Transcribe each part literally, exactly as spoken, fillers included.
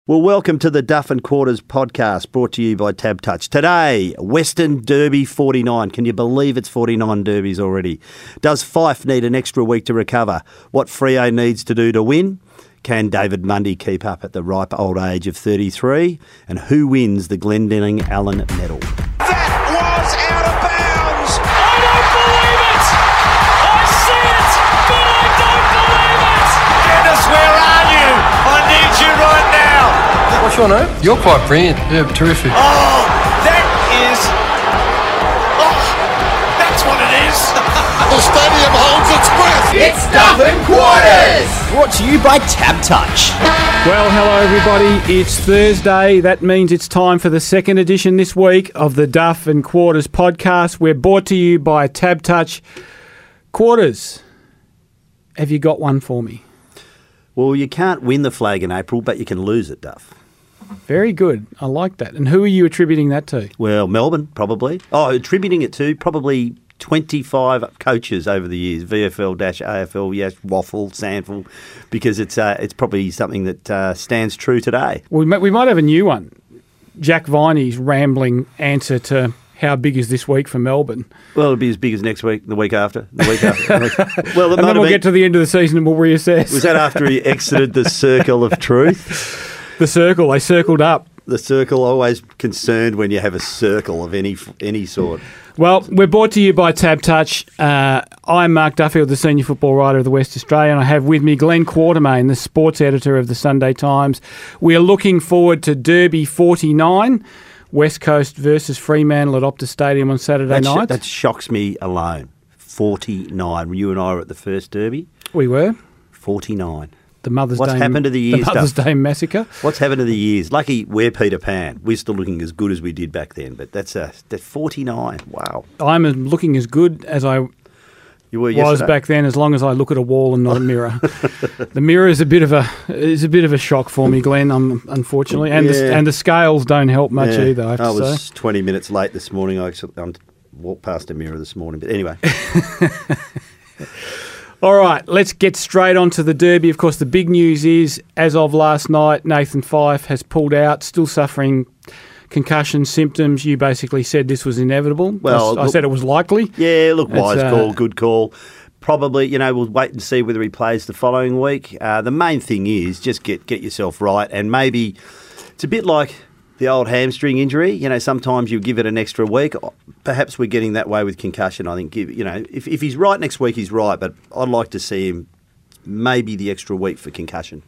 Well, welcome to the Duff and Quarters podcast, brought to you by Tab Touch. Today, Western Derby forty-nine. Can you believe it's forty-nine derbies already? Does Fife need an extra week to recover? What Freo needs to do to win? Can David Mundy keep up at the ripe old age of thirty-three? And who wins the Glendinning Allen Medal? That was out of bounds! I don't believe it! I see it, but I don't believe it! Dennis, where are you? I need you right now! What's your name? You're quite brilliant. Yeah, terrific. Oh, that is... Oh, that's what it is! The stadium holds its breath! It's Duff and Quarters! Brought to you by Tab Touch. Well, hello everybody. It's Thursday. That means it's time for the second edition this week of the Duff and Quarters podcast. We're brought to you by Tab Touch. Quarters, have you got one for me? Well, you can't win the flag in April, but you can lose it, Duff. Very good. I like that. And who are you attributing that to? Well, Melbourne, probably. Oh, attributing it to probably twenty-five coaches over the years, V F L, A F L, yes, Waffle, Sandful, because it's uh, it's probably something that uh, stands true today. We might, we might have a new one. Jack Viney's rambling answer to how big is this week for Melbourne? Well, it'll be as big as next week, the week after, the week after. The week. Well, it and might then we'll been, get to the end of the season and we'll reassess. Was that after he exited the circle of truth? The circle, they circled up. The circle, always concerned when you have a circle of any any sort. Well, we're brought to you by Tab Touch. Uh, I'm Mark Duffield, the senior football writer of the West Australian. I have with me Glenn Quartermain, the sports editor of the Sunday Times. We are looking forward to Derby forty-nine, West Coast versus Fremantle at Optus Stadium on Saturday that sh- night. That shocks me alone. forty-nine. You and I were at the first Derby. We were. forty-nine. The Mother's What's Day, happened to the years? The Mother's stuff? Day massacre. What's happened to the years? Lucky we're Peter Pan. We're still looking as good as we did back then. But that's a that's forty-nine. Wow. I'm looking as good as I you were was yesterday. back then, as long as I look at a wall and not a mirror. The mirror is a bit of a is a bit of a shock for me, Glenn. Um, unfortunately, and Yeah. the, and the scales don't help much Yeah. either. I have to I was say. twenty minutes late this morning. I actually, I walked past a mirror this morning. But anyway. All right, let's get straight on to the Derby. Of course, the big news is, as of last night, Nathan Fife has pulled out, still suffering concussion symptoms. You basically said this was inevitable. Well, I, I look, said it was likely. Yeah, look, wise It's, uh, call, good call. Probably, you know, we'll wait and see whether he plays the following week. Uh, the main thing is just get get yourself right, and maybe it's a bit like the old hamstring injury. You know, sometimes you give it an extra week. Perhaps we're getting that way with concussion. I think, give, you know, if, if he's right next week, he's right, but I'd like to see him maybe the extra week for concussion.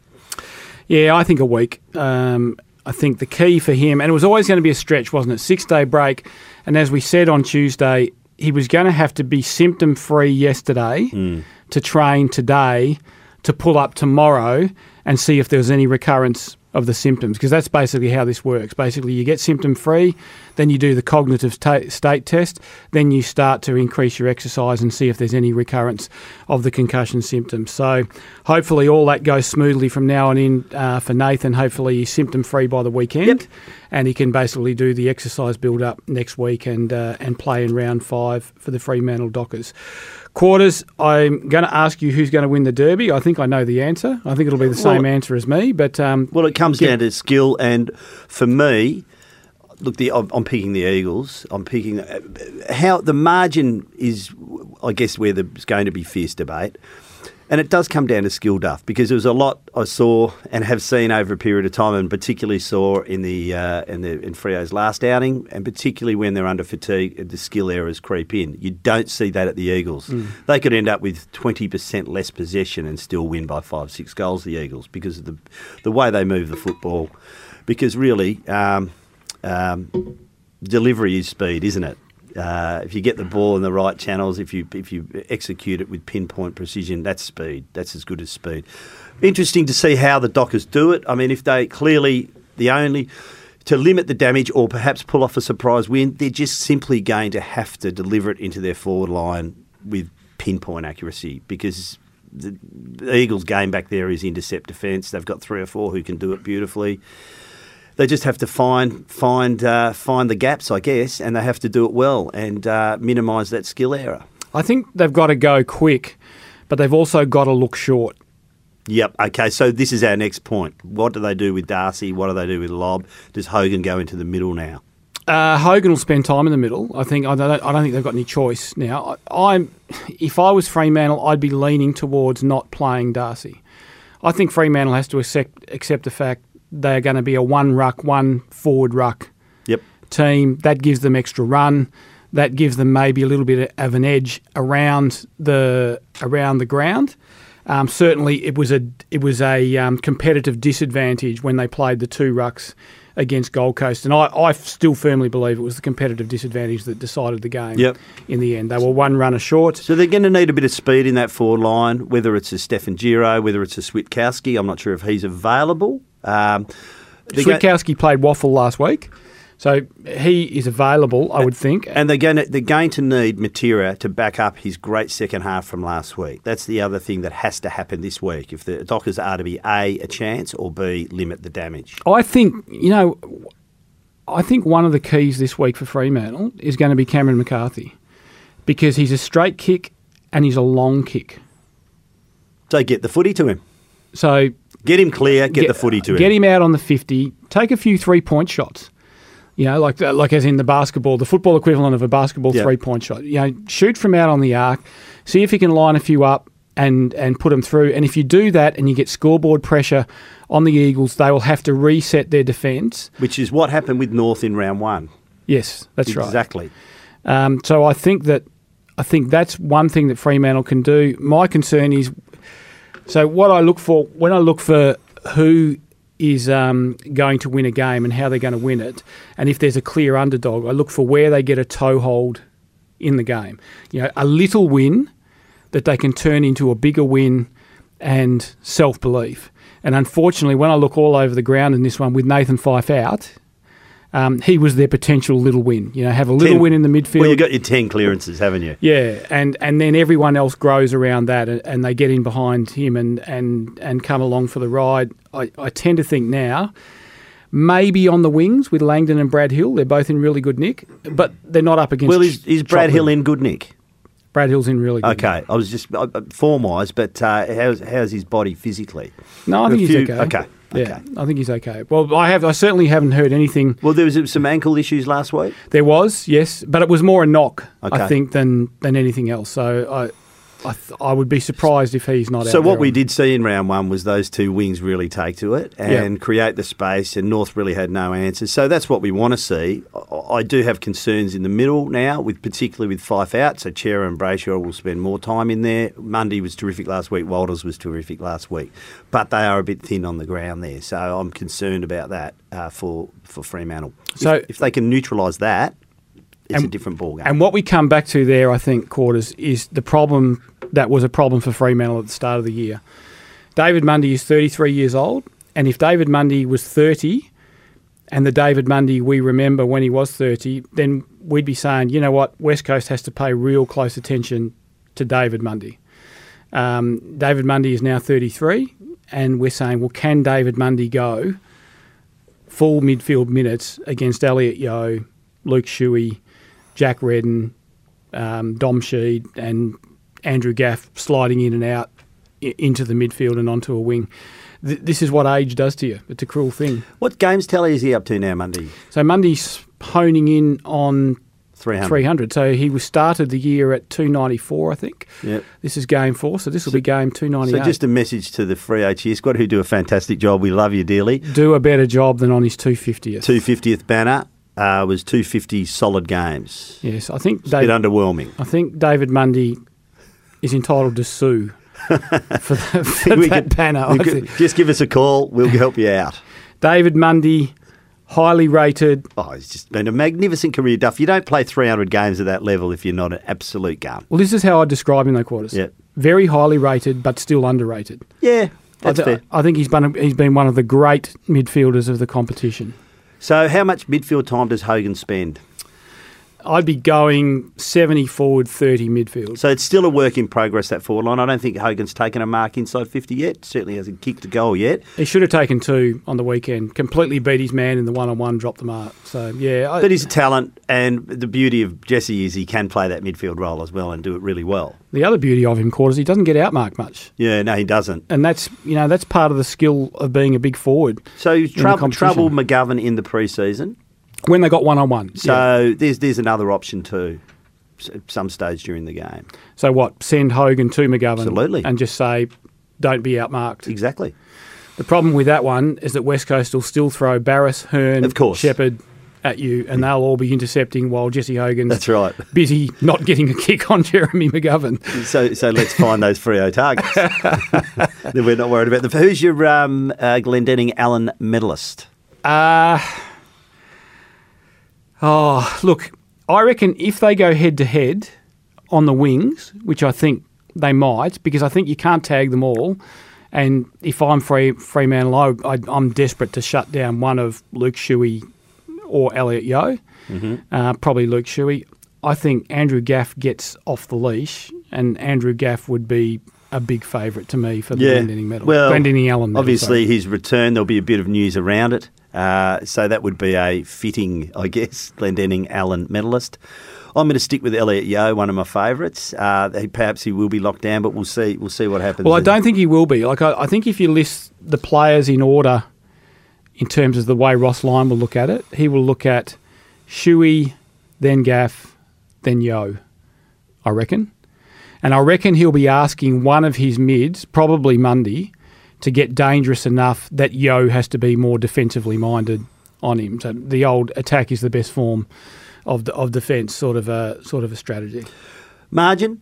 Yeah, I think a week. Um, I think the key for him, and it was always going to be a stretch, wasn't it? Six-day break, and as we said on Tuesday, he was going to have to be symptom-free yesterday Mm. to train today to pull up tomorrow and see if there was any recurrence of the symptoms, because that's basically how this works. Basically, you get symptom-free, then you do the cognitive ta- state test, then you start to increase your exercise and see if there's any recurrence of the concussion symptoms. So hopefully all that goes smoothly from now on in uh, for Nathan. Hopefully he's symptom-free by the weekend, Yep. and he can basically do the exercise build-up next week and uh, and play in round five for the Fremantle Dockers. Quarters, I'm going to ask you who's going to win the Derby. I think I know the answer. I think it'll be the same Well, answer as me. But um, Well, it comes get- down to skill, and for me, look, the I'm, I'm picking the Eagles. I'm picking uh, how the margin is. I guess where there's going to be fierce debate, and it does come down to skill, Duff, because there was a lot I saw and have seen over a period of time, and particularly saw in the uh, in the in Freo's last outing, and particularly when they're under fatigue, the skill errors creep in. You don't see that at the Eagles. Mm. They could end up with twenty percent less possession and still win by five, six goals. The Eagles, because of the the way they move the football. Because really, um, um, delivery is speed, isn't it? Uh, if you get the ball in the right channels, if you if you execute it with pinpoint precision, that's speed. That's as good as speed. Interesting to see how the Dockers do it. I mean, if they clearly the only to limit the damage or perhaps pull off a surprise win, they're just simply going to have to deliver it into their forward line with pinpoint accuracy, because the, the Eagles' game back there is intercept defence. They've got three or four who can do it beautifully. They just have to find find uh, find the gaps, I guess, and they have to do it well and uh, minimise that skill error. I think they've got to go quick, but they've also got to look short. Yep. Okay. So this is our next point. What do they do with Darcy? What do they do with Lobb? Does Hogan go into the middle now? Uh, Hogan will spend time in the middle. I think I don't. I don't think they've got any choice now. I, I'm, if I was Fremantle, I'd be leaning towards not playing Darcy. I think Fremantle has to accept accept the fact they are going to be a one ruck, one forward ruck Yep. team. That gives them extra run. That gives them maybe a little bit of an edge around the around the ground. Um, certainly, it was a it was a um, competitive disadvantage when they played the two rucks against Gold Coast, and I, I still firmly believe it was the competitive disadvantage that decided the game. Yep. In the end, they were one runner short. So they're going to need a bit of speed in that forward line, whether it's a Stefan Giro, whether it's a Switkowski. I'm not sure if he's available. Um, Switkowski played Waffle last week, so he is available, I would think. And they're going to they're going to need Matera to back up his great second half from last week. That's the other thing that has to happen this week if the Dockers are to be A, a chance, or B, limit the damage. I think, you know, I think one of the keys this week for Fremantle is going to be Cameron McCarthy, because he's a straight kick and he's a long kick. So get the footy to him. So Get him clear, get, get the footy to him. Get him out on the fifty, take a few three-point shots. You know, like like as in the basketball, the football equivalent of a basketball Yep. three-point shot. You know, shoot from out on the arc, see if you can line a few up and, and put them through. And if you do that and you get scoreboard pressure on the Eagles, they will have to reset their defence. Which is what happened with North in round one. Yes, that's right. Exactly. Um, so I think that I think that's one thing that Fremantle can do. My concern is, so what I look for when I look for who is um, going to win a game and how they're going to win it, and if there's a clear underdog, I look for where they get a toehold in the game. You know, a little win that they can turn into a bigger win and self-belief. And unfortunately, when I look all over the ground in this one with Nathan Fyfe out, um, he was their potential little win. You know, have a little ten, win in the midfield. Well, you've got your ten clearances, haven't you? Yeah, and, and then everyone else grows around that and, and they get in behind him and, and, and come along for the ride. I, I tend to think now, maybe on the wings with Langdon and Brad Hill, they're both in really good nick, but they're not up against... Well, is, is Brad Chocolate. Hill in good nick? Brad Hill's in really good Okay, nick. I was just uh, form-wise, but uh, how's, how's his body physically? No, I A think he's few- okay. Okay, Yeah, okay. I think he's okay. Well, I have. I certainly haven't heard anything. Well, there was some ankle issues last week. There was, yes, but it was more a knock, Okay. I think, than than anything else. So I, I, th- I would be surprised if he's not out So what there we on- did see in round one was those two wings really take to it and Yeah. create the space, and North really had no answers. So that's what we want to see. I- I do have concerns in the middle now, with particularly with Fyfe out. So Chera and Brayshaw will spend more time in there. Mundy was terrific last week. Walters was terrific last week, but they are a bit thin on the ground there. So I'm concerned about that uh, for for Fremantle. So- if, if they can neutralise that, it's And- a different ballgame. And what we come back to there, I think, Quarters, is the problem that was a problem for Fremantle at the start of the year. David Mundy is thirty-three years old, and if David Mundy was thirty, and the David Mundy we remember when he was thirty, then we'd be saying, you know what, West Coast has to pay real close attention to David Mundy. Um, David Mundy is now thirty-three, and we're saying, well, can David Mundy go full midfield minutes against Elliot Yeo, Luke Shuey, Jack Redden, um, Dom Sheed and Andrew Gaff sliding in and out i- into the midfield and onto a wing. Th- this is what age does to you. It's a cruel thing. What games tally is he up to now, Mundy? So Mundy's honing in on three hundred. three hundred. So he was started the year at two ninety-four, I think. Yep. This is game four, so this will be game two ninety-eight. So just a message to the free H E squad, who do a fantastic job. We love you dearly. do a better job than on his two fiftieth. two fiftieth banner uh, was two fifty solid games. Yes, I think It's a bit David, underwhelming. I think David Mundy is entitled to sue for, the, for We that could- banner. we I could- think. just give us a call. We'll help you out. David Mundy, highly rated. Oh, it's just been a magnificent career, Duff. You don't play three hundred games at that level if you're not an absolute gun. Well, this is how I describe him, though, Quarters. Yeah. Very highly rated, but still underrated. Yeah, that's I, th- fair. I think he's been, he's been one of the great midfielders of the competition. So how much midfield time does Hogan spend? I'd be going seventy forward, thirty midfield. So it's still a work in progress, that forward line. I don't think Hogan's taken a mark inside fifty yet. Certainly hasn't kicked a goal yet. He should have taken two on the weekend. Completely beat his man in the one-on-one, dropped the mark. So, yeah. I, but he's a talent, and the beauty of Jesse is he can play that midfield role as well and do it really well. The other beauty of him, Cord, is he doesn't get outmarked much. Yeah, no, he doesn't. And that's, you know, that's part of the skill of being a big forward. So trouble, trouble McGovern in the pre-season. When they got one-on-one. So yeah. there's there's another option too, at some stage during the game. So what, send Hogan to McGovern Absolutely. and just say, don't be outmarked. Exactly. The problem with that one is that West Coast will still throw Barras, Hearn, of course. Shepherd at you, and they'll all be intercepting while Jesse Hogan's That's right. busy not getting a kick on Jeremy McGovern. So so let's find those Freo targets. Then we're not worried about them. Who's your um, uh, Glendenning Allen medalist? Uh, oh, look, I reckon if they go head-to-head on the wings, which I think they might, because I think you can't tag them all, and if I'm free, Fremantle, I, I, I'm desperate to shut down one of Luke Shuey or Elliot Yeo, mm-hmm. uh, probably Luke Shuey. I think Andrew Gaff gets off the leash, and Andrew Gaff would be a big favourite to me for the yeah. Glendenning medal. Well, Glendenning Allen medal, obviously sorry. his return, there'll be a bit of news around it. Uh, so that would be a fitting, I guess, Glendenning Allen medalist. I'm going to stick with Elliot Yeo, one of my favourites. Uh, he, perhaps he will be locked down, but we'll see. We'll see what happens. Well, I don't think he will be. Like I, I think if you list the players in order, in terms of the way Ross Lyon will look at it, he will look at Shuey, then Gaff, then Yeo. I reckon, and I reckon he'll be asking one of his mids, probably Mundy, to get dangerous enough that Yeo has to be more defensively minded on him. So the old attack is the best form of of defence, sort of a sort of a strategy. Margin?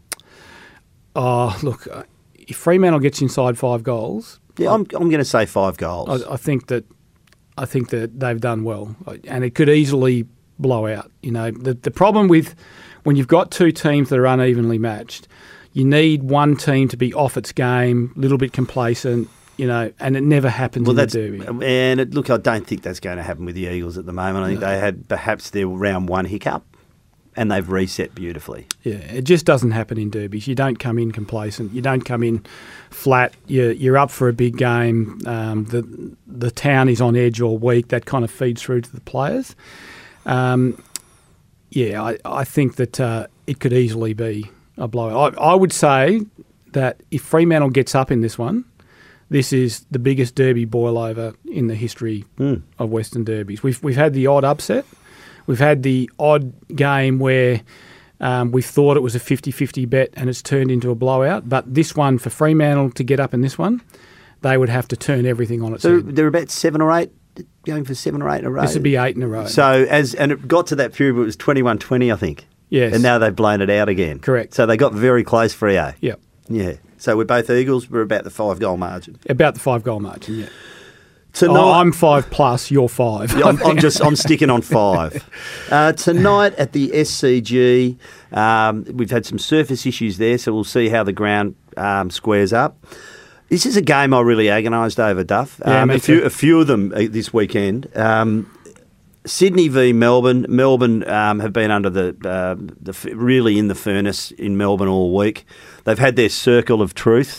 Oh, look, if Fremantle gets inside five goals, yeah, I'm I'm going to say five goals. I, I think that I think that they've done well, and it could easily blow out. You know, the the problem with when you've got two teams that are unevenly matched, you need one team to be off its game, a little bit complacent, you know, and it never happens well, in that's, the derby. And it, look, I don't think that's going to happen with the Eagles at the moment. I think no. they had perhaps their round one hiccup, and they've reset beautifully. Yeah, it just doesn't happen in derbies. You don't come in complacent. You don't come in flat. You're, you're up for a big game. Um, the the town is on edge all week. That kind of feeds through to the players. Um, yeah, I, I think that uh, it could easily be a blowout. I, I would say that if Fremantle gets up in this one, this is the biggest derby boil-over in the history mm. of Western derbies. We've we've had the odd upset. We've had the odd game where um, we thought it was a fifty-fifty bet and it's turned into a blowout. But this one, for Fremantle to get up in this one, they would have to turn everything on its so head. So they're about seven or eight, going for seven or eight in a row? This would be eight in a row. So as and it got to that period where it was twenty-one twenty, I think. Yes. And now they've blown it out again. Correct. So they got very close for E A. Yep. Yeah. So we're both Eagles. We're about the five-goal margin. About the five-goal margin, yeah. Tonight, oh, I'm five plus, you're five. Yeah, I'm, I'm just I'm sticking on five. Uh, tonight at the S C G, um, we've had some surface issues there, so we'll see how the ground um, squares up. This is a game I really agonised over, Duff. Yeah, um, me a few too. a few of them uh, this weekend. Um, Sydney v Melbourne. Melbourne um, have been under the uh, the really in the furnace in Melbourne all week. They've had their circle of truth.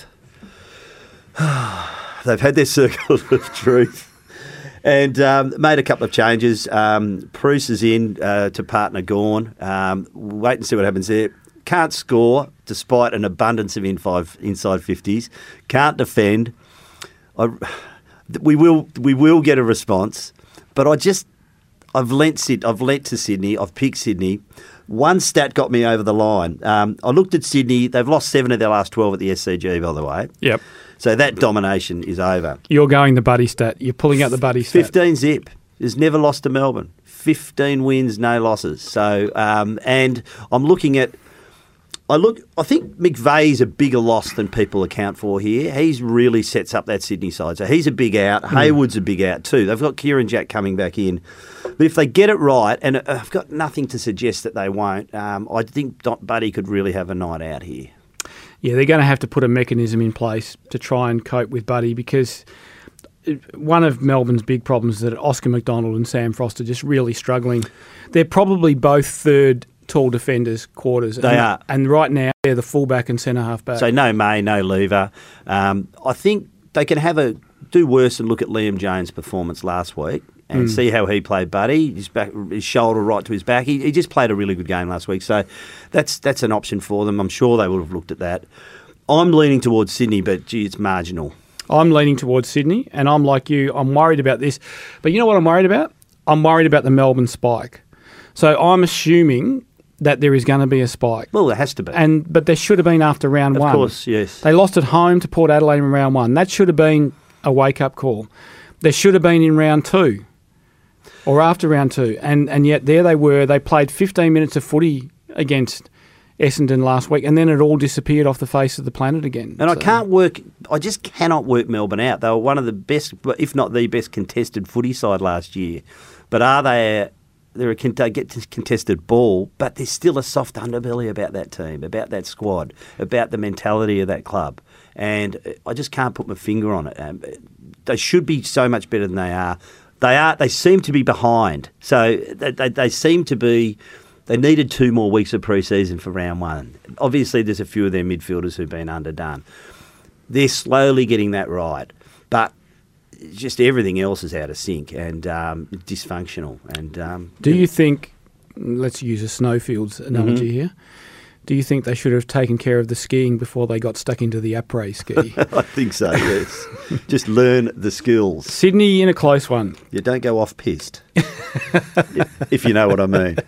They've had their circle of truth and um, made a couple of changes. Um, Bruce is in uh, to partner Gawn. Um, wait and see what happens there. Can't score despite an abundance of in five, inside fifties. Can't defend. I, we will we will get a response, but I just I've lent Sid, I've lent to Sydney. I've picked Sydney. One stat got me over the line. Um, I looked at Sydney. They've lost seven of their last twelve at the S C G, by the way. Yep. So that domination is over. You're going the buddy stat. You're pulling out the buddy stat. fifteen zip. Has never lost to Melbourne. fifteen wins, no losses. So, um, and I'm looking at, I look, I think McVeigh's a bigger loss than people account for here. He's really sets up that Sydney side. So he's a big out. Mm. Haywood's a big out too. They've got Kieran Jack coming back in. But if they get it right, and I've got nothing to suggest that they won't, um, I think Buddy could really have a night out here. Yeah, they're going to have to put a mechanism in place to try and cope with Buddy because one of Melbourne's big problems is that Oscar McDonald and Sam Frost are just really struggling. They're probably both third tall defenders quarters. They and, are. And right now they're the fullback and centre half back. So no May, no Lever. Um, I think they can have a do worse and look at Liam Jones' performance last week and mm. see how he played, Buddy. His back, his shoulder right to his back. He, he just played a really good game last week. So that's that's an option for them. I'm sure they would have looked at that. I'm leaning towards Sydney, but gee, it's marginal. I'm leaning towards Sydney, and I'm like you. I'm worried about this. But you know what I'm worried about? I'm worried about the Melbourne spike. So I'm assuming that there is going to be a spike. Well, there has to be. And But there should have been after round of one. Of course, yes. They lost at home to Port Adelaide in round one. That should have been a wake-up call. There should have been in round two or after round two. And, and yet there they were. They played fifteen minutes of footy against Essendon last week, and then it all disappeared off the face of the planet again. And so. I can't work, I just cannot work Melbourne out. They were one of the best, if not the best contested footy side last year. But are they, they're a get contested ball, but there's still a soft underbelly about that team, about that squad, about the mentality of that club. And I just can't put my finger on it. Um, they should be so much better than they are. They are. They seem to be behind. So they, they, they seem to be... They needed two more weeks of pre-season for round one. Obviously, there's a few of their midfielders who've been underdone. They're slowly getting that right, but just everything else is out of sync and um, dysfunctional. And um, do you think? Let's use a snowfields analogy mm-hmm. here. Do you think they should have taken care of the skiing before they got stuck into the après ski? I think so. Yes, just learn the skills. Sydney in a close one. You don't go off pissed, if you know what I mean.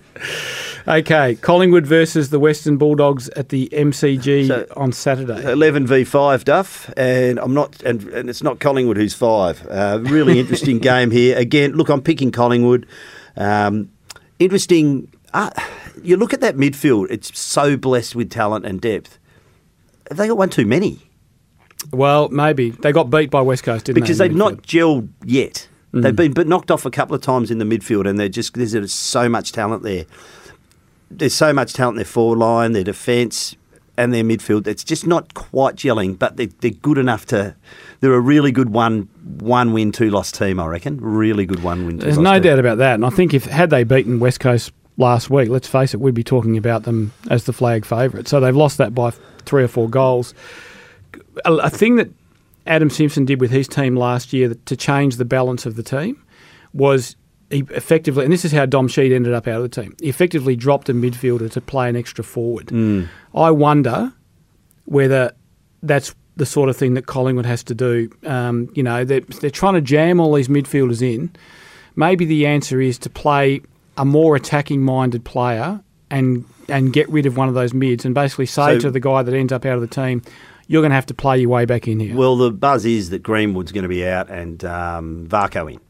Okay, Collingwood versus the Western Bulldogs at the M C G so, on Saturday. eleven v five, Duff, and I'm not, and, and it's not Collingwood who's five. Uh, really interesting game here. Again, look, I'm picking Collingwood. Um, interesting. Uh, you look at that midfield; it's so blessed with talent and depth. Have they got one too many? Well, maybe they got beat by West Coast, didn't because they? Because they've not gelled yet. Mm. They've been but knocked off a couple of times in the midfield, and they're just there's so much talent there. There's so much talent in their forward line, their defence, and their midfield. It's just not quite gelling, but they're, they're good enough to. They're a really good one one win two loss team, I reckon. Really good one win two There's loss no team. doubt about that. And I think if had they beaten West Coast last week, let's face it, we'd be talking about them as the flag favourite. So they've lost that by three or four goals. A, a thing that Adam Simpson did with his team last year to change the balance of the team was he effectively, and this is how Dom Sheed ended up out of the team, he effectively dropped a midfielder to play an extra forward. Mm. I wonder whether that's the sort of thing that Collingwood has to do. Um, you know, they're, they're trying to jam all these midfielders in. Maybe the answer is to play a more attacking-minded player and and get rid of one of those mids and basically say so, to the guy that ends up out of the team, you're going to have to play your way back in here. Well, the buzz is that Greenwood's going to be out and um, Varco in.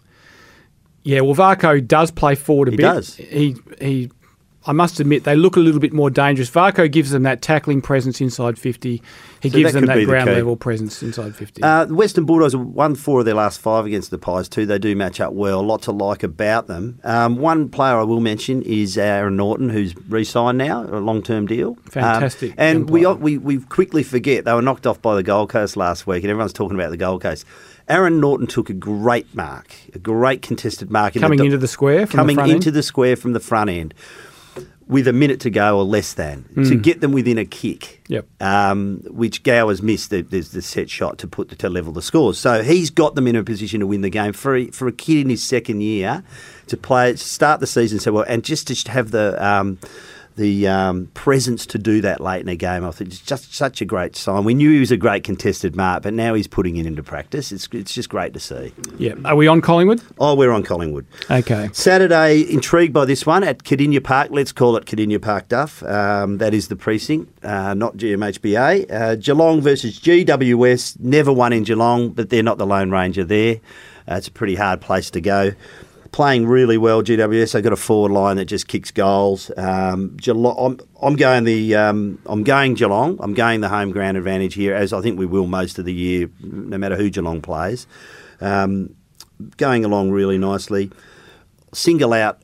Yeah, well, Varco does play forward a he bit. He does. He, he, I must admit, they look a little bit more dangerous. Varco gives them that tackling presence inside fifty. He so gives that them that the ground level presence inside fifty. Uh, the Western Bulldogs have won four of their last five against the Pies too. They do match up well. Lots to like about them. Um, one player I will mention is Aaron Norton, who's re-signed now, a long-term deal. Fantastic. Um, and we, we we quickly forget they were knocked off by the Gold Coast last week, and everyone's talking about the Gold Coast. Aaron Norton took a great mark, a great contested mark. Coming in the, into the square from Coming the front into end? the square from the front end with a minute to go or less than, mm. to get them within a kick, yep. um, which Gower's missed. The, there's the set shot to put to level the scores. So he's got them in a position to win the game. For a, for a kid in his second year to play, start the season so well, and just to have the... Um, the um, presence to do that late in a game. I think it's just such a great sign. We knew he was a great contested mark, but now he's putting it into practice. It's it's just great to see. Yeah. Are we on Collingwood? Oh, we're on Collingwood. Okay. Saturday, intrigued by this one at Cardinia Park. Let's call it Cardinia Park, Duff. Um, that is the precinct, uh, not G M H B A. Uh, Geelong versus G W S. Never won in Geelong, but they're not the Lone Ranger there. Uh, it's a pretty hard place to go. Playing really well, G W S. They've got a forward line that just kicks goals. Um, Geelong, I'm, I'm going the um, I'm going Geelong. I'm going the home ground advantage here, as I think we will most of the year, no matter who Geelong plays. Um, going along really nicely. Single out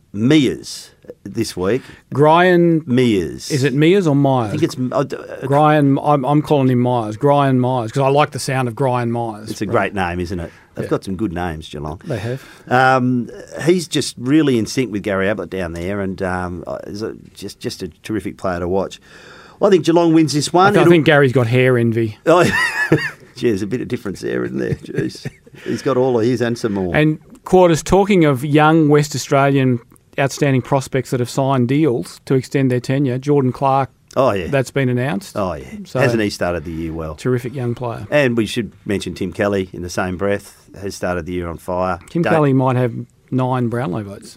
Mears this week. Brian Mears. Is it Mears or Myers? I think it's uh, Brian. I'm, I'm calling him Myers. Brian Myers because I like the sound of Brian Myers. It's a right? great name, isn't it? They've Yeah. got some good names, Geelong. They have. Um, he's just really in sync with Gary Ablett down there, and um, is a, just just a terrific player to watch. I think Geelong wins this one. I It'll- think Gary's got hair envy. Oh, gee, there's a bit of difference there, isn't there? Jeez. He's got all of his and some more. And Quarters, talking of young West Australian outstanding prospects that have signed deals to extend their tenure, Jordan Clark, oh, yeah. that's been announced. oh, yeah. So- Hasn't he started the year well? Terrific young player. And we should mention Tim Kelly in the same breath. Has started the year on fire. Tim Don't- Kelly might have nine Brownlow votes.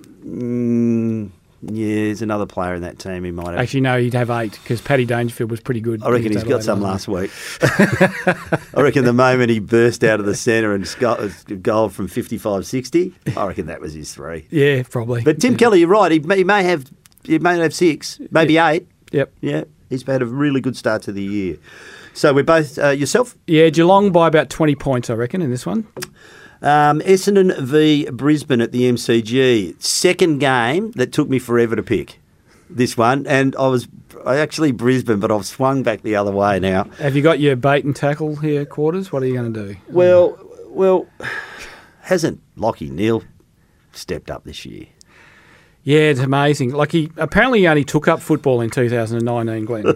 Mm, yeah, there's another player in that team who might have. Actually, no, he'd have eight because Paddy Dangerfield was pretty good. I reckon he's against got Adelaide some last last week. I reckon the moment he burst out of the centre and sco- goal from fifty-five sixty, I reckon that was his three. week. Yeah, probably. But Tim Yeah. Kelly, you're right. He may, he may have he may have six, maybe eight. Yep. Yeah, he's had a really good start to the year. So we're both uh, yourself. Yeah, Geelong by about twenty points, I reckon, in this one. Um, Essendon v Brisbane at the M C G. Second game that took me forever to pick. This one, and I was I actually Brisbane, but I've swung back the other way now. Have you got your bait and tackle here, Quarters? What are you going to do? Well, well, hasn't Lockie Neal stepped up this year? Yeah, it's amazing. Like he apparently he only took up football in two thousand nineteen, Glenn.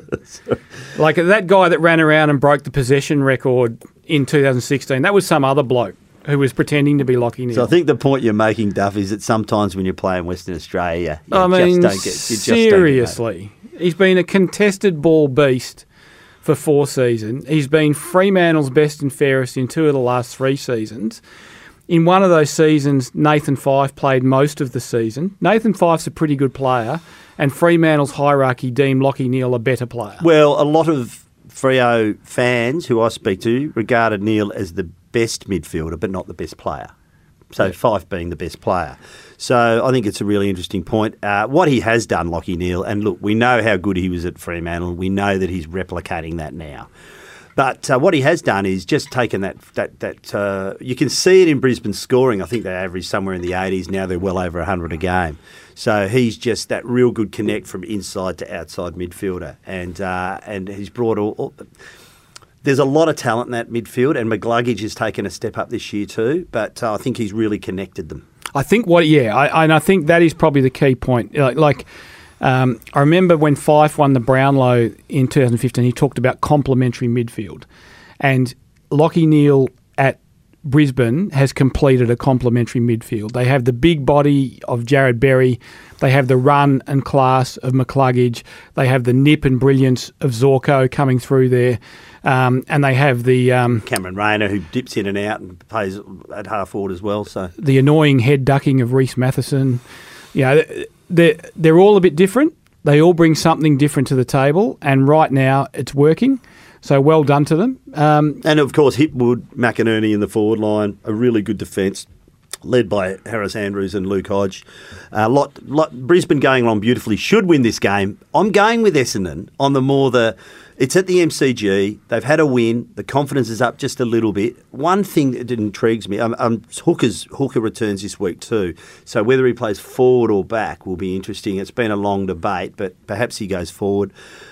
Like that guy that ran around and broke the possession record in two thousand sixteen. That was some other bloke who was pretending to be Lockie Neal. So I think the point you're making, Duff, is that sometimes when you're playing Western Australia, you I mean, just don't get. You just don't get seriously, he's been a contested ball beast for four seasons. He's been Fremantle's best and fairest in two of the last three seasons. In one of those seasons, Nathan Fyfe played most of the season. Nathan Fyfe's a pretty good player, and Fremantle's hierarchy deemed Lockie Neal a better player. Well, a lot of Freo fans who I speak to regarded Neal as the best midfielder, but not the best player. So Fyfe being the best player. So I think it's a really interesting point. Uh, what he has done, Lockie Neal, and look, we know how good he was at Fremantle. We know that he's replicating that now. But uh, what he has done is just taken that, that, that uh, you can see it in Brisbane's scoring. I think they average somewhere in the eighties. Now they're well over one hundred a game. So he's just that real good connect from inside to outside midfielder. And uh, and he's brought all, all... There's a lot of talent in that midfield, and McGluggage has taken a step up this year too. But uh, I think he's really connected them. I think what, yeah, I, and I think that is probably the key point. Like, like um, I remember when Fyfe won the Brownlow in two thousand fifteen, he talked about complementary midfield, and Lockie Neal at Brisbane has completed a complementary midfield. They have the big body of Jared Berry, they have the run and class of McCluggage, they have the nip and brilliance of Zorko coming through there, um, and they have the um, Cameron Rayner, who dips in and out and plays at half forward as well. So the annoying head ducking of Reece Matheson. You know, they're, they're all a bit different. They all bring something different to the table, and right now it's working. So well done to them. Um, and of course, Hipwood, McInerney in the forward line, a really good defence, led by Harris Andrews and Luke Hodge. Uh, lot, lot, Brisbane going along beautifully, should win this game. I'm going with Essendon on the more the. It's at the M C G. They've had a win. The confidence is up just a little bit. One thing that intrigues me, um, um, Hooker's, Hooker returns this week too. So whether he plays forward or back will be interesting. It's been a long debate, but perhaps he goes forward.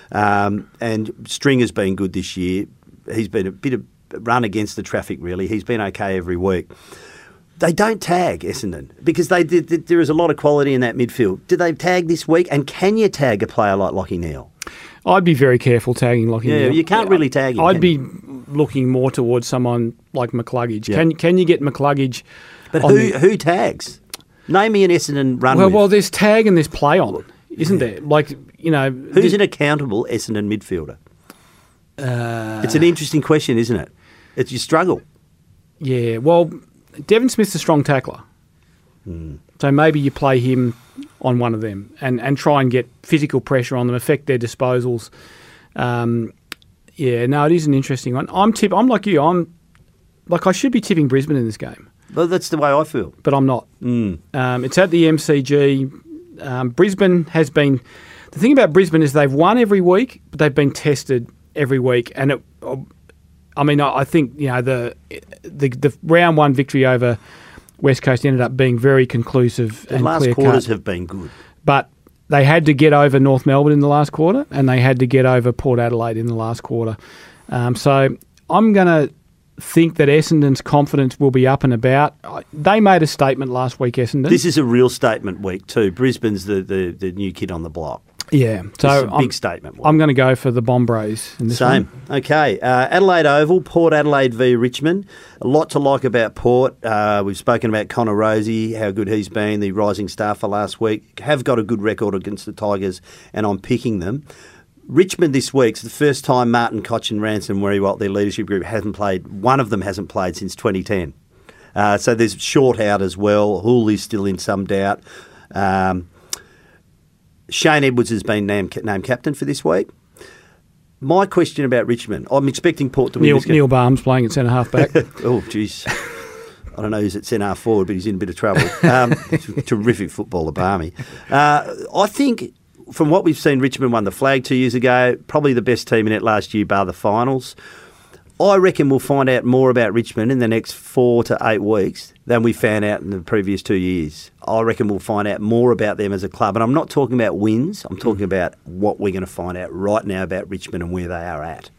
Um, and Stringer's been good this year. He's been a bit of run against the traffic, really. He's been okay every week. They don't tag Essendon because they did, there is a lot of quality in that midfield. Did they tag this week? And can you tag a player like Lockie Neal? I'd be very careful tagging Lockie Yeah, Neal. you can't really tag him. I'd can be you? looking more towards someone like McCluggage. Yeah. Can can you get McCluggage? But on who the- who tags? Name me an Essendon run Well, with. well, there's tag and there's play on, isn't there? Like, you know, Who's this- an accountable Essendon midfielder? Uh, It's an interesting question, isn't it? It's you struggle. Yeah, well, Devon Smith's a strong tackler. Hmm. So maybe you play him on one of them and, and try and get physical pressure on them, affect their disposals. Um, yeah, no, it is an interesting one. I'm tip. I'm like you. I'm like I should be tipping Brisbane in this game, Well, that's the way I feel. but I'm not. Mm. Um, it's at the M C G. Um, Brisbane has been. The thing about Brisbane is they've won every week, but they've been tested every week. And it, I mean, I I think you know the the, the round one victory over West Coast ended up being very conclusive The and last clear quarters cut. have been good. But they had to get over North Melbourne in the last quarter, and they had to get over Port Adelaide in the last quarter. Um, so I'm going to think that Essendon's confidence will be up and about. They made a statement last week, Essendon. This is a real statement week too. Brisbane's the, the, the new kid on the block. Yeah, so This is a I'm, big statement. I'm going to go for the Bombers in this Same. one. Okay. Uh, Adelaide Oval, Port Adelaide v Richmond. A lot to like about Port. Uh, we've spoken about Connor Rosie, how good he's been, the rising star for last week. Have got a good record against the Tigers, and I'm picking them. Richmond this week's the first time Martin Koch and Ransom Wariwalt, their leadership group, hasn't played. One of them hasn't played since twenty ten. Uh, so there's short out as well. Hull is still in some doubt. Um, Shane Edwards has been named, named captain for this week. My question about Richmond, I'm expecting Port to win Neil, this game. Neil Barnes playing at centre half back. Oh, jeez. I don't know who's at centre half forward, but he's in a bit of trouble. Um, terrific footballer, Barmy. Uh, I think from what we've seen, Richmond won the flag two years ago, probably the best team in it last year, bar the finals. I reckon we'll find out more about Richmond in the next four to eight weeks than we found out in the previous two years. I reckon we'll find out more about them as a club. And I'm not talking about wins. I'm talking about what we're going to find out right now about Richmond and where they are at.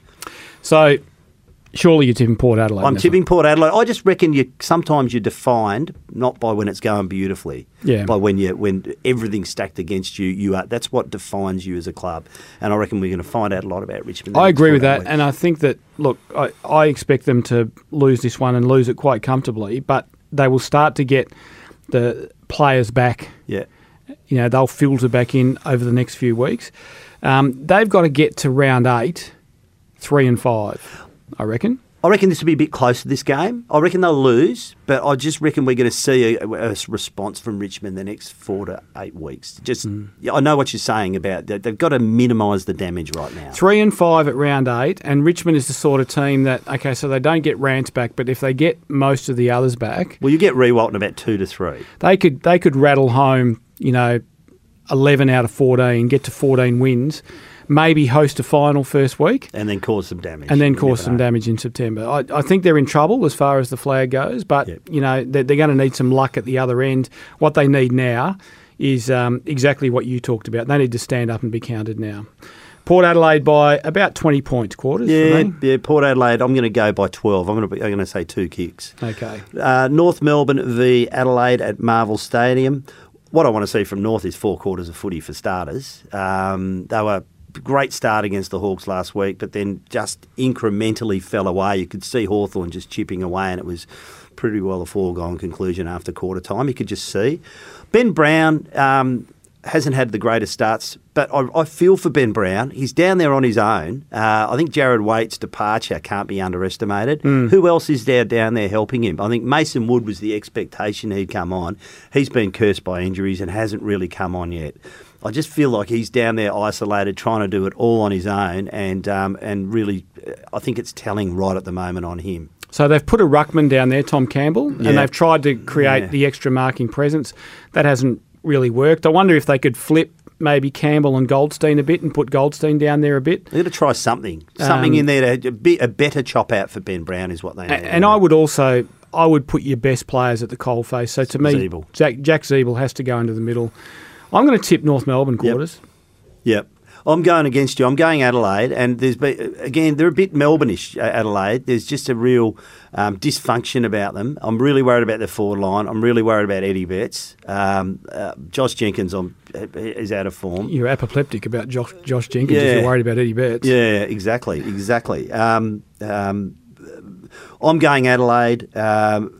So surely you're tipping Port Adelaide. I'm in this tipping one. Port Adelaide. I just reckon you sometimes you're defined not by when it's going beautifully, Yeah. by when you when everything's stacked against you. You are that's what defines you as a club. And I reckon we're going to find out a lot about Richmond. I agree with that. that, and I think that, look, I, I expect them to lose this one and lose it quite comfortably, but they will start to get the players back. Yeah. You know, they'll filter back in over the next few weeks. Um, they've got to get to round eight, three and five, I reckon. I reckon this will be a bit close to this game. I reckon they'll lose, but I just reckon we're going to see a, a response from Richmond the next four to eight weeks. Just, Mm. yeah, I know what you're saying about that. They've got to minimise the damage right now. Three and five at round eight, and Richmond is the sort of team that, okay, so they don't get Rance back, but if they get most of the others back, Well, you get Rewalt in about two to three. they could they could rattle home, you know, eleven out of fourteen, get to fourteen wins, maybe host a final first week, And then cause some damage. and then You cause never some know. damage in September. I, I think they're in trouble as far as the flag goes, but Yep. you know they're, they're going to need some luck at the other end. What they need now is um, exactly what you talked about. They need to stand up and be counted now. Port Adelaide by about twenty points, quarters. Yeah, for me. yeah. Port Adelaide. I'm going to go by twelve. I'm going to. I'm going to say two kicks. Okay. Uh, North Melbourne v Adelaide at Marvel Stadium. What I want to see from North is four quarters of footy for starters. Um, they were a great start against the Hawks last week, but then just incrementally fell away. You could see Hawthorn just chipping away, and it was pretty well a foregone conclusion after quarter time. You could just see. Ben Brown um, hasn't had the greatest starts, but I, I feel for Ben Brown. He's down there on his own. Uh, I think Jared Waite's departure can't be underestimated. Who else is there down there helping him? I think Mason Wood was the expectation he'd come on. He's been cursed by injuries and hasn't really come on yet. I just feel like he's down there isolated, trying to do it all on his own, and um, and really, uh, I think it's telling right at the moment on him. So they've put a ruckman down there, Tom Campbell, Yeah. and they've tried to create Yeah. the extra marking presence. That hasn't really worked. I wonder if they could flip maybe Campbell and Goldstein a bit and put Goldstein down there a bit. They've got to try something, something Um, in there to a, bit, a better chop out for Ben Brown is what they need. A- And I would also, I would put your best players at the coalface. So to me, Zeeble. Jack, Jack Zeeble has to go into the middle. I'm going to tip North Melbourne quarters. Yep. I'm going against you. I'm going Adelaide, and there's been, again, they're a bit Melbourne-ish, uh, Adelaide. There's just a real um, dysfunction about them. I'm really worried about their forward line. I'm really worried about Eddie Betts. Um, uh, Josh Jenkins on, is out of form. You're apoplectic about Josh, Josh Jenkins if Yeah. you're worried about Eddie Betts. Yeah, exactly, exactly. Um, um, I'm going Adelaide. Um,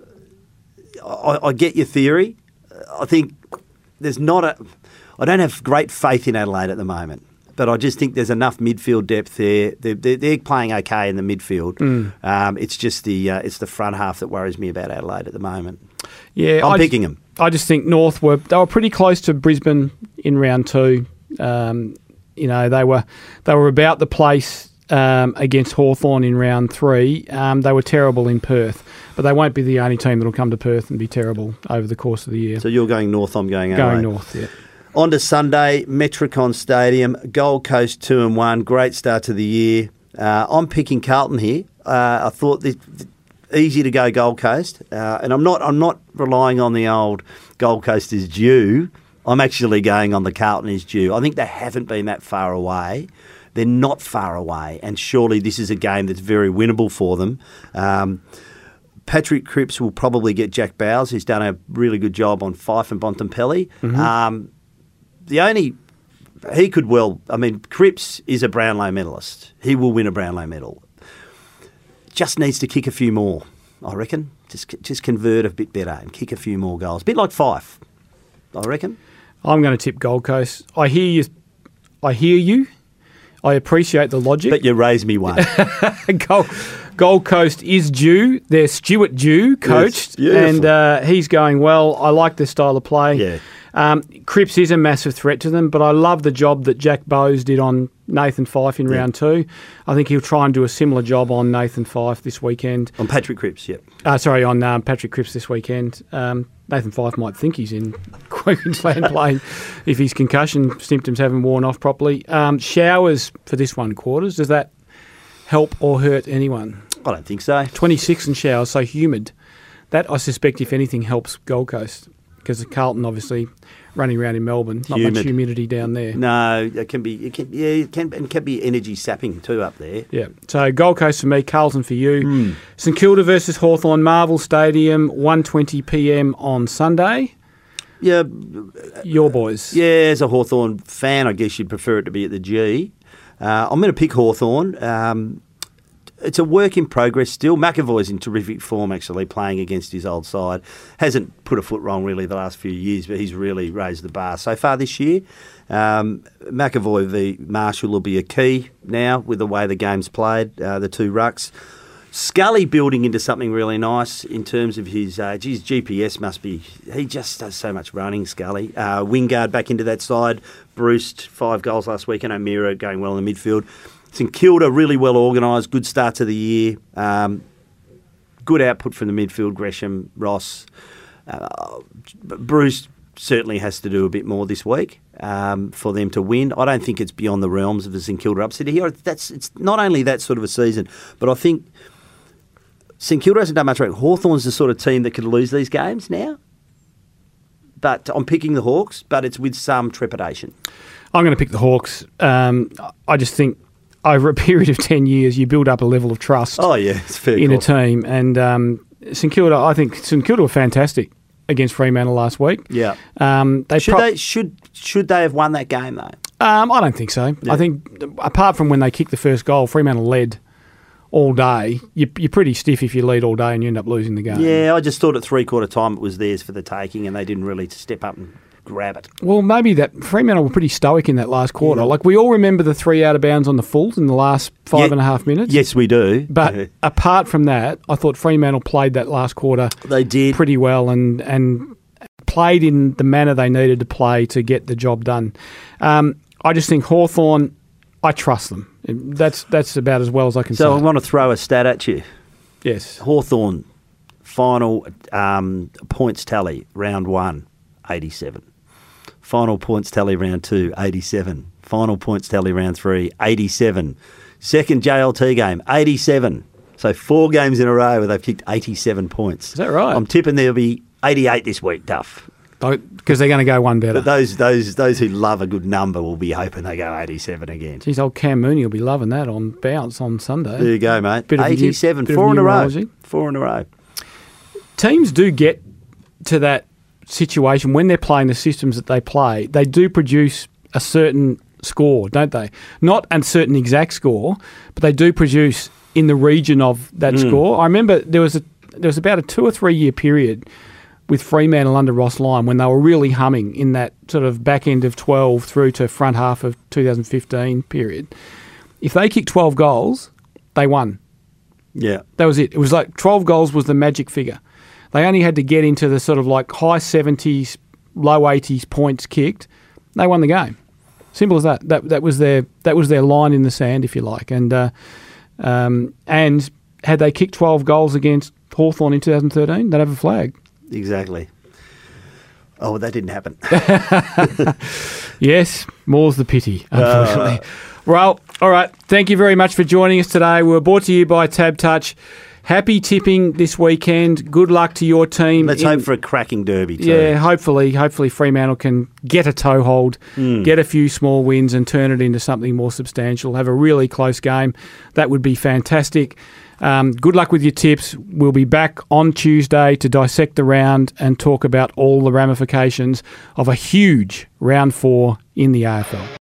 I, I get your theory. I think there's not a. I don't have great faith in Adelaide at the moment, but I just think there's enough midfield depth there. They're, they're, they're playing okay in the midfield. Mm. Um, it's just the uh, it's the front half that worries me about Adelaide at the moment. Yeah, I'm I picking just, them. I just think North were they were pretty close to Brisbane in round two. Um, you know, they were they were about the place um, against Hawthorn in round three. Um, they were terrible in Perth, but they won't be the only team that'll come to Perth and be terrible over the course of the year. So you're going North. I'm going Adelaide. Going North, yeah. On to Sunday, Metricon Stadium, Gold Coast two and one. Great start to the year. Uh, I'm picking Carlton here. Uh, I thought this, easy to go Gold Coast, uh, and I'm not I'm not relying on the old Gold Coast is due. I'm actually going on the Carlton is due. I think they haven't been that far away. They're not far away, and surely this is a game that's very winnable for them. Um, Patrick Cripps will probably get Jack Bowles, who's done a really good job on Fife and Bontempelli. Mm-hmm. Um, the only... He could well... I mean, Cripps is a Brownlow medalist. He will win a Brownlow medal. Just needs to kick a few more, I reckon. Just just convert a bit better and kick a few more goals. A bit like Fife, I reckon. I'm going to tip Gold Coast. I hear you. I hear you. I appreciate the logic. But you raised me one. Gold, Gold Coast is due. They're Stuart Dew coached, yes, and uh, he's going well. I like their style of play. Yeah. Um, Cripps is a massive threat to them, but I love the job that Jack Bowes did on Nathan Fife in yeah. round two. I think he'll try and do a similar job on Nathan Fife this weekend. On Patrick Cripps, yeah. Uh, sorry, on um, Patrick Cripps this weekend. Um, Nathan Fife might think he's in Queensland playing if his concussion symptoms haven't worn off properly. Um, showers for this one, Quarters. Does that help or hurt anyone? I don't think so. twenty-six and showers, so humid. That, I suspect, if anything, helps Gold Coast. Because Carlton, obviously, running around in Melbourne, not Humid. much humidity down there. No, it can be. It can, yeah, it can, it can be energy sapping too up there. Yeah. So Gold Coast for me, Carlton for you. Mm. St Kilda versus Hawthorn, Marvel Stadium, one twenty p m on Sunday. Yeah, your boys. Yeah, as a Hawthorn fan, I guess you'd prefer it to be at the G. Uh, I'm going to pick Hawthorn. Um, It's a work in progress still. McAvoy's in terrific form, actually, playing against his old side. Hasn't put a foot wrong, really, the last few years, but he's really raised the bar so far this year. Um, McAvoy v Marshall will be a key now with the way the game's played, uh, the two rucks. Scully building into something really nice in terms of his, uh, his G P S must be, he just does so much running, Scully. Uh, Wingard back into that side. Bruce, five goals last week, and O'Meara going well in the midfield. St Kilda, really well organised, good start to the year. Um, good output from the midfield, Gresham, Ross. Uh, Bruce certainly has to do a bit more this week um, for them to win. I don't think it's beyond the realms of the St Kilda upset here. That's, it's not only that sort of a season, but I think St Kilda hasn't done much right. Hawthorn's the sort of team that could lose these games now. But I'm picking the Hawks, but it's with some trepidation. I'm going to pick the Hawks. Um, I just think over a period of ten years, you build up a level of trust oh, yeah, it's fair in call. a team. And um, St Kilda, I think St Kilda were fantastic against Fremantle last week. Yeah. Um, they should, pro- they, should, should they have won that game, though? Um, I don't think so. Yeah. I think, apart from when they kicked the first goal, Fremantle led all day. You, you're pretty stiff if you lead all day and you end up losing the game. Yeah, I just thought at three-quarter time it was theirs for the taking and they didn't really step up and grab it. Well, maybe that Fremantle were pretty stoic in that last quarter. Yeah. Like, we all remember the three out of bounds on the Fulls in the last five yeah. and a half minutes. Yes, we do. But yeah. apart from that, I thought Fremantle played that last quarter they did pretty well and, and played in the manner they needed to play to get the job done. Um, I just think Hawthorn, I trust them. That's that's about as well as I can so say. So I want to throw a stat at you. Yes. Hawthorn, final um, points tally, round one, eighty-seven. Final points tally round two, eighty-seven. Final points tally round three, eighty-seven. Second J L T game, eighty-seven. So four games in a row where they've kicked eighty-seven points. Is that right? I'm tipping there'll be eighty-eight this week, Duff. Because they're going to go one better. But those those those who love a good number will be hoping they go eighty-seven again. Geez, old Cam Mooney will be loving that on bounce on Sunday. There you go, mate. Bit eighty-seven, new, four in a row. numerology. Four in a row. Teams do get to that situation when they're playing the systems that they play. They do produce a certain score, don't they? Not a certain exact score, but they do produce in the region of that mm. score. I remember there was a there was about a two or three year period with Fremantle under Ross Lyon when they were really humming in that sort of back end of twelve through to front half of two thousand fifteen period. If they kicked twelve goals, they won. Yeah. That was it. It was like twelve goals was the magic figure. They only had to get into the sort of like high seventies, low eighties points kicked. They won the game. Simple as that. That that was their that was their line in the sand, if you like. And uh, um, and had they kicked twelve goals against Hawthorn in two thousand thirteen, they'd have a flag. Exactly. Oh, well, that didn't happen. Yes, more's the pity, unfortunately. Uh. Well, all right. Thank you very much for joining us today. We were brought to you by Tab Touch. happy tipping this weekend. Good luck to your team. Let's in, hope for a cracking derby too. Yeah, hopefully, hopefully Fremantle can get a toehold, mm. get a few small wins and turn it into something more substantial. Have a really close game. That would be fantastic. Um, good luck with your tips. We'll be back on Tuesday to dissect the round and talk about all the ramifications of a huge round four in the A F L.